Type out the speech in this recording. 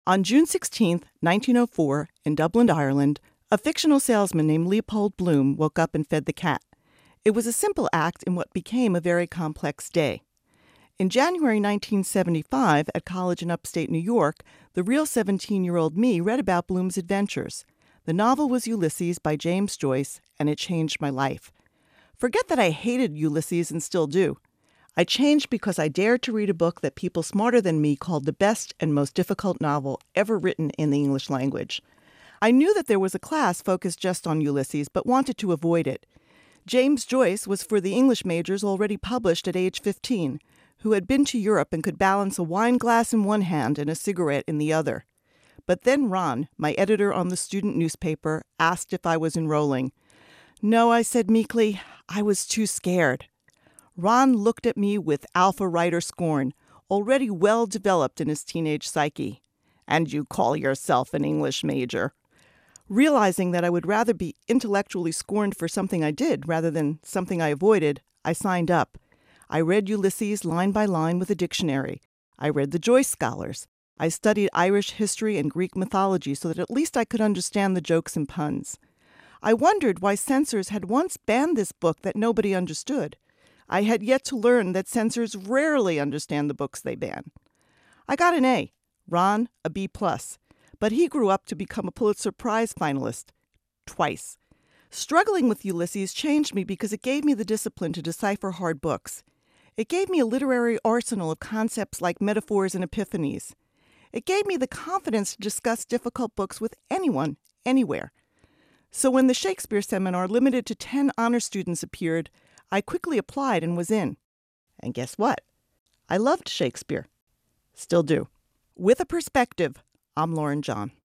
On June 16, 1904, in Dublin, Ireland, a fictional salesman named Leopold Bloom woke up and fed the cat. It was a simple act in what became a very complex day. In January 1975, at college in upstate New York, the real 17-year-old me read about Bloom's adventures. The novel was Ulysses by James Joyce, and it changed my life. Forget that I hated Ulysses and still do. I changed because I dared to read a book that people smarter than me called the best and most difficult novel ever written in the English language. I knew that there was a class focused just on Ulysses, but wanted to avoid it. James Joyce was for the English majors already published at age 15, who had been to Europe and could balance a wine glass in one hand and a cigarette in the other. But then Ron, my editor on the student newspaper, asked if I was enrolling. No, I said meekly, I was too scared. Ron looked at me with alpha writer scorn, already well developed in his teenage psyche. And you call yourself an English major. Realizing that I would rather be intellectually scorned for something I did rather than something I avoided, I signed up. I read Ulysses line by line with a dictionary. I read the Joyce scholars. I studied Irish history and Greek mythology so that at least I could understand the jokes and puns. I wondered why censors had once banned this book that nobody understood. I had yet to learn that censors rarely understand the books they ban. I got an A, Ron a B+, but he grew up to become a Pulitzer Prize finalist. Twice. Struggling with Ulysses changed me because it gave me the discipline to decipher hard books. It gave me a literary arsenal of concepts like metaphors and epiphanies. It gave me the confidence to discuss difficult books with anyone, anywhere. So when the Shakespeare seminar limited to 10 honor students appeared, I quickly applied and was in. And guess what? I loved Shakespeare. Still do. With a perspective, I'm Lauren John.